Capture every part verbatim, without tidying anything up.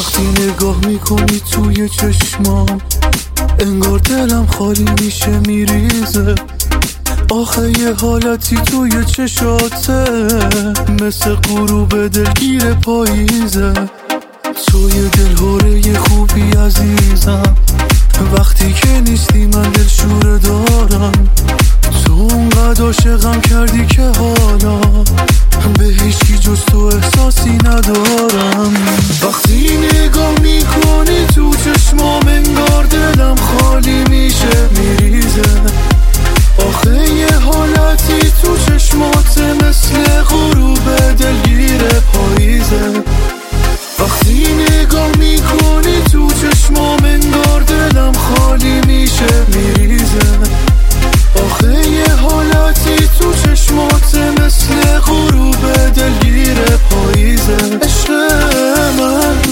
وقتی نگاه میکنی توی چشمام انگار دلم خالی میشه میریزه. آخه یه حالتی توی چشاته مثل غروب دلگیر پاییزه. توی دلهوره خوبی عزیزم، وقتی که نیستی من دلشوره دارم. تو اونقدر عاشقم کردی که حالا به هیچی جز تو احساسی ندارم. وقتی نگاه میکنی تو چشمام انگار دلم خالی میشه میریزه. آخه یه حالتی تو چشمات مثل غروب دلگیر پاییزه. وقتی نگاه میکنی تو چشمام انگار دلم خالی میشه میریزه. آخه یه حالتی تو چشمات مثل غروب دلگیر پاییزه. عشق من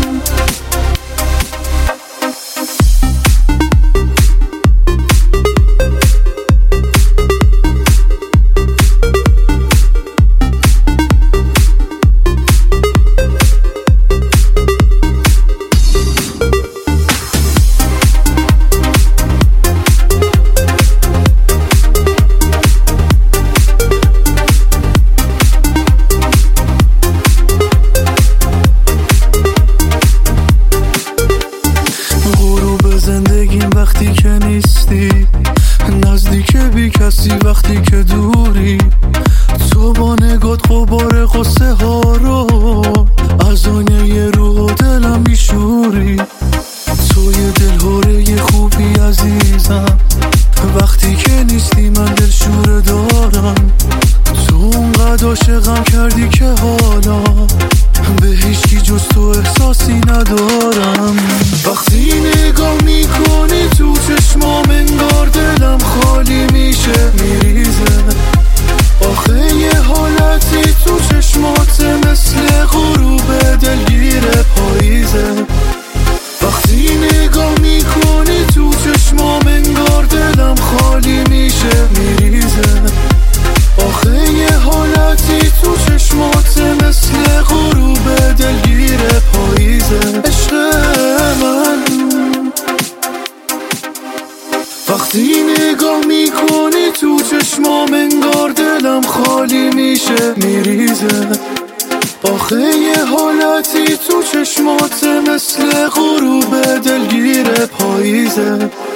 وقتی که نیستی نزدیک بی کسی، وقتی که دوری تو با نگات غبار قصه ها رو از آینه روح و دلم میشوری. توی دلهوره خوبی عزیزم، وقتی که نیستی من دلشوره دارم. تو اونقدر عاشقم کردی که حالا به هیچی جز تو احساسی ندارم. وقتی نگاه میکنی تو چشمام انگار دلم خالی میشه میریزه. آخه یه حالتی تو چشمات مثل غروب دلگیر پاییزه. وقتی نگاه میکنی تو چشمام انگار دلم خالی میشه میریزه. آخه یه حالتی تو چشمات مثل غروب دلگیر پاییزه. عشق من وقتی نگاه میکنی تو چشمام انگار دلم خالی میشه میریزه. آخه یه حالتی تو چشمات مثل غروب دلگیر پاییزه.